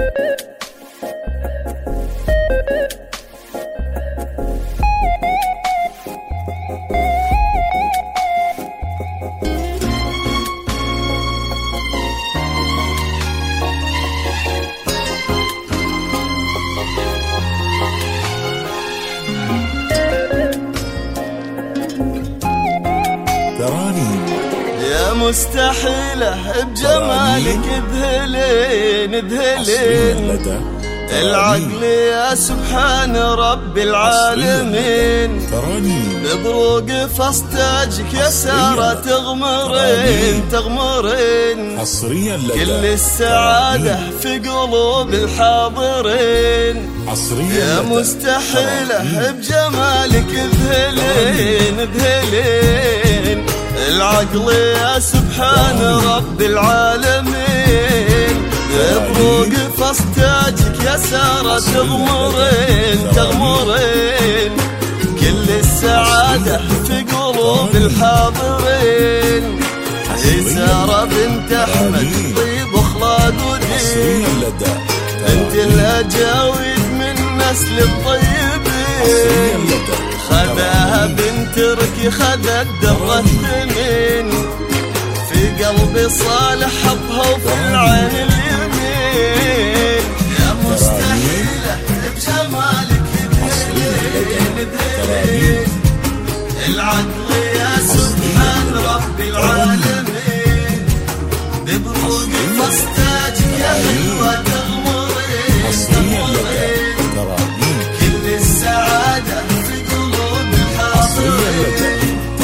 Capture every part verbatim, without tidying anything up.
يا مستحيلة بجمالك ذهلين ذهلين العقل يا سبحان رب العالمين ببروق فصتاجك يا سارة تغمرين تغمرين كل السعادة في قلوب الحاضرين. يا مستحيلة بجمالك ذهلين ذهلين العقل يا سبحان رب العالمين ببروق فصتاجك يا سارة تغمرين تغمرين كل السعادة في قلوب الحاضرين. يا سارة بنت أحمد طيب أخلاق ودين بنت الأجاويد من نسل الطيبين خذاها بنت ركي خذت در الثمين في قلبي صالح حطها وفي العين اليمين. يا مستحيلة بجمالك ذهلين ذهلين العقل يا سبحان رب العالمين ببروق فصتاجك يا حلوة تغمرين تغمرين كل السعادة في قلوب الحاضرين.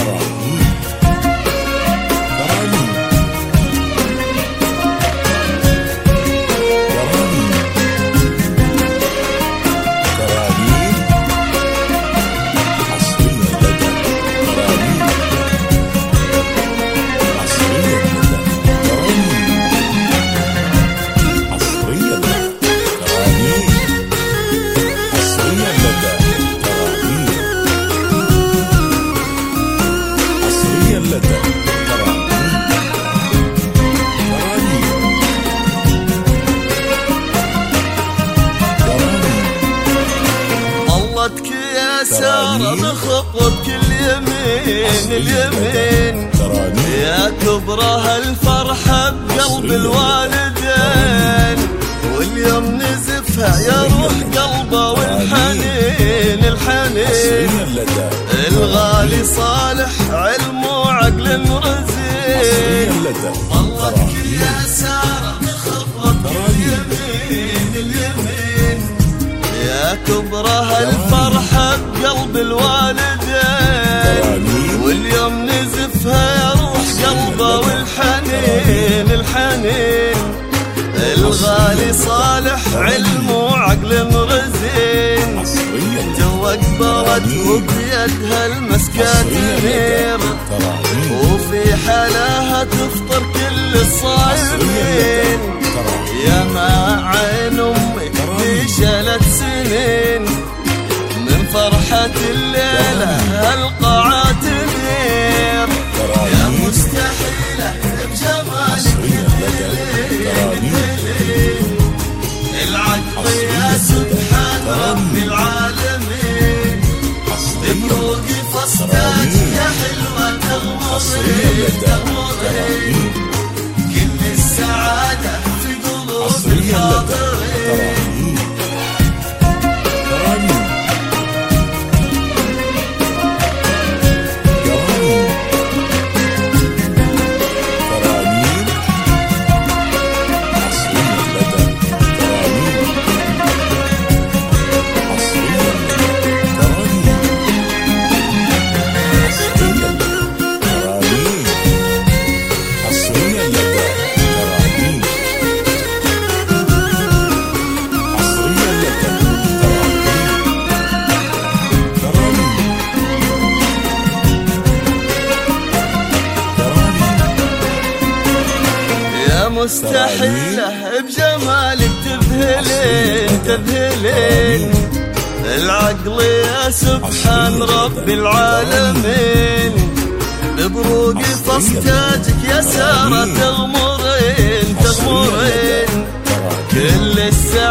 يا سارة بخطوتك اليمين اليمين يا كبرى هالفرحة بقلب الوالدين واليوم نزفها يا روح قلبه والحنين الحنين الغالي صالح علم وعقل رزين. طلتك يا سارة بخطوتك اليمين اليمين يا كبرى هالفرحة بقلب الوالدين واليوم نزفها يا روح قلبه والحنين الحنين الغالي صالح علم وعقل رزين توكبرت وبيدها المسكات نير وفي حلاها تفطر كل الصايمين. يا ما عين امي شلت سنين من فرحة الليلة القاعة تنير. يا مستحيلة بجمالك ذهلين العقل يا سبحان رب العالمين ببروق فصتاجك يا حلوة تغمرين تغمرين كل السعادة في قلوب الحاضرين. مستحيلة بجمالك تذهلين تذهلين العقل يا سبحان رب العالمين ببروق فصتاجك يا سارة تغمرين تغمرين كل السعادة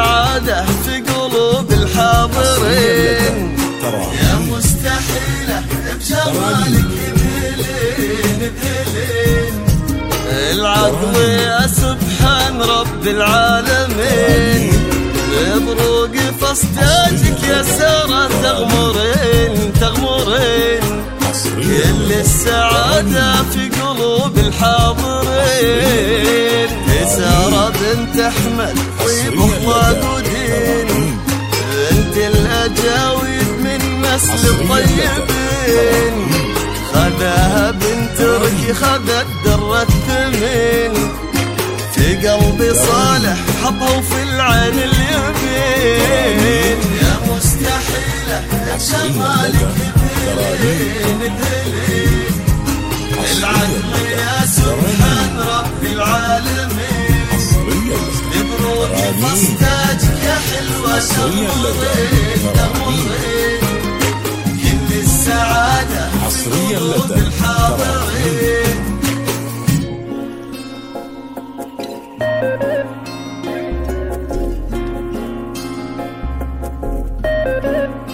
تغمرين يا مستحيلة بجمالك يذهلين يذهلين العقل يا سبحان رب العالمين ببروق فاستاجك يا سارة تغمرين تغمرين كل السعادة في قلوب الحاضرين سارة بنت أحمد طيب أخلاق ودين بنت الأجاويد من نسل الطيبين خذاها بنت تركي خذت در الثمين في قلبي صالح حطه في العين اليمين يا مستحيلة جمالك يذهلين يذهلين العقل يا سبحان رب العالمين ببروقي فاستاجك يا حلوة تغمرين تغمرين كل السعادة في قلوب الحاضرين.